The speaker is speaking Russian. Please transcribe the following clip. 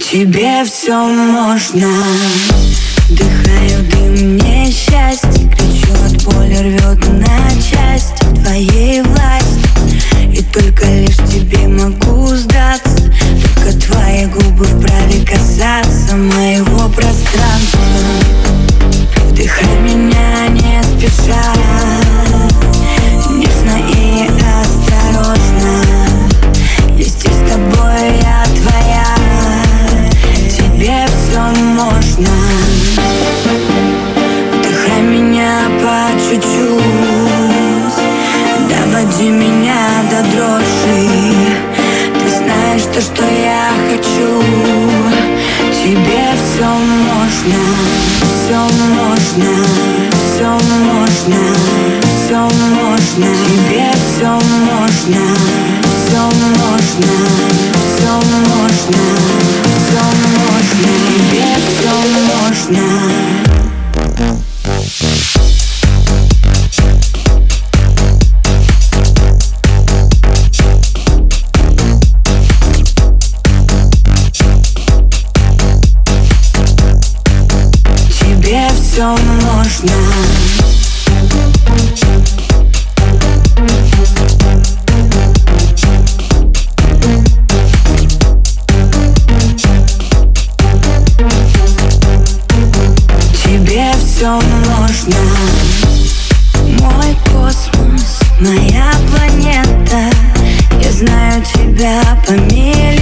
Тебе все можно. Вдыхаю дым несчастья, кричу от боли, рвет на части в твоей власти. И только лишь тебе могу сдаться, только твои губы вправе касаться моего пространства. Вдыхай меня не спеша, нежно и осторожно. Вместе с тобой я твоя, тебе все можно. Вдыхай меня по чуть-чуть, доводи меня до дрожи. Ты знаешь то, что я хочу. Тебе все можно, все можно, все можно, все можно. Тебе все можно, все можно, все можно, все можно. Тебе все можно. Тебе все можно. Тебе все можно. Мой космос, моя планета, я знаю тебя по миллионам.